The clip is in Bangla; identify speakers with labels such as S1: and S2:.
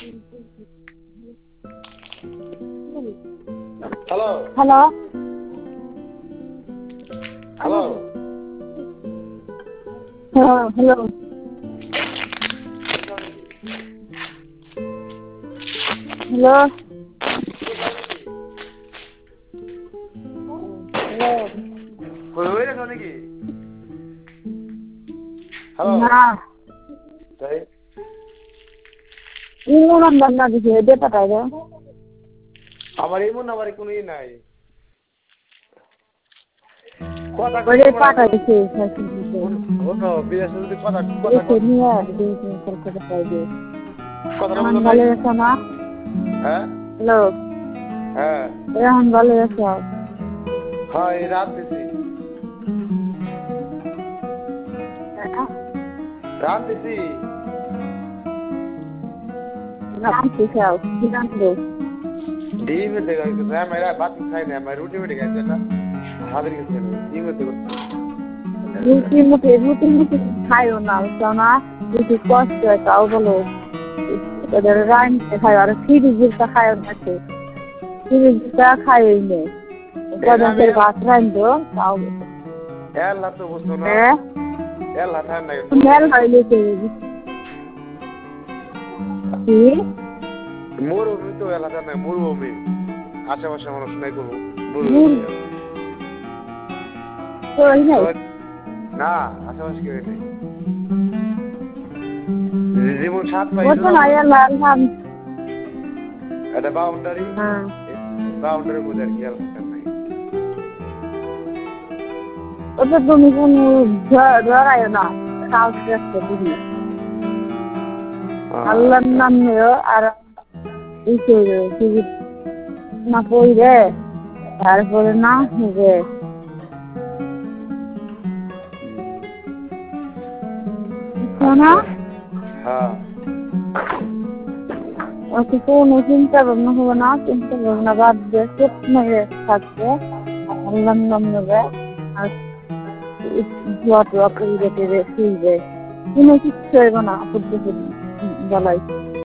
S1: হ্যালো
S2: হ্যালো
S1: হ্যালো
S2: হ্যাঁ হ্যালো হ্যালো হ্যালো
S1: হয়ে গেছে নাকি? হ্যালো
S2: না
S1: তাই
S2: ইমো নাম্বার না দিছে দে পাঠাই দাও
S1: আমার এমন নাম্বারে কোনো ই নাই। কথা
S2: ওরে
S1: কইতে
S2: পাঠাই
S1: বলা
S2: দিছে ফেসবুকে
S1: হলো বিদেশে যদি কথা
S2: এসে নিয়ে দিয়েছে কলকাতা পাইবে
S1: কথাটা
S2: এখন
S1: বুঝো নাই?
S2: ভালো আছো না
S1: হ্যাঁ
S2: হ্যালো
S1: হ্যাঁ
S2: এখন ভালো আছো
S1: হ্যাঁ এই রাত দিছি রাত দিছি
S2: নাম শিখাও কি নাম দেও
S1: ডিম দেখো मैं मेरा बात खाई नहीं मैं रोटी में खाई था हाजिर के चलो डिम देखो
S2: রুটি মুটি খাইও না বুঝছো না যদি কষ্ট হয় তাও বলো ওদের রানতে খাই আর ফ্রিজেরটা খাইও না ফ্রিজেরটা খাইই নে গরমের ভাত রান্ধো তাও
S1: এলা তো বুঝছো না
S2: হ্যাঁ
S1: এলা ঠান নাই
S2: মেল হইলে কি
S1: মরুভূমি তো এলা ঠান নাই মরুভূমি আশেপাশে মানুষ নাই কোনো
S2: তো এই নাই
S1: না আশেপাশে কেউ নেই যেমন সাত পাই
S2: বলতো না লাল ধান
S1: এটা বাউন্ডারি
S2: হ্যাঁ
S1: বাউন্ডারির মধ্যে আর কি এলা ঠান নাই
S2: ওটা তুমি কোনো ধরায় না কাজ করতে বুঝি আল্লাহর নাম নিও আর এই করো টিভি না পড়বে তারপরে না হবে শোনা
S1: হ্যাঁ
S2: ওকে কোনো চিন্তা ভাবনা হবে না চিন্তা ভাবনা বাদ দিয়ে চুপ মেরে থাকবে আল্লাহর নাম নেবে আর দোয়া টোয়া করে শুইবে কোনো কিচ্ছু হইব না আপদ বলাই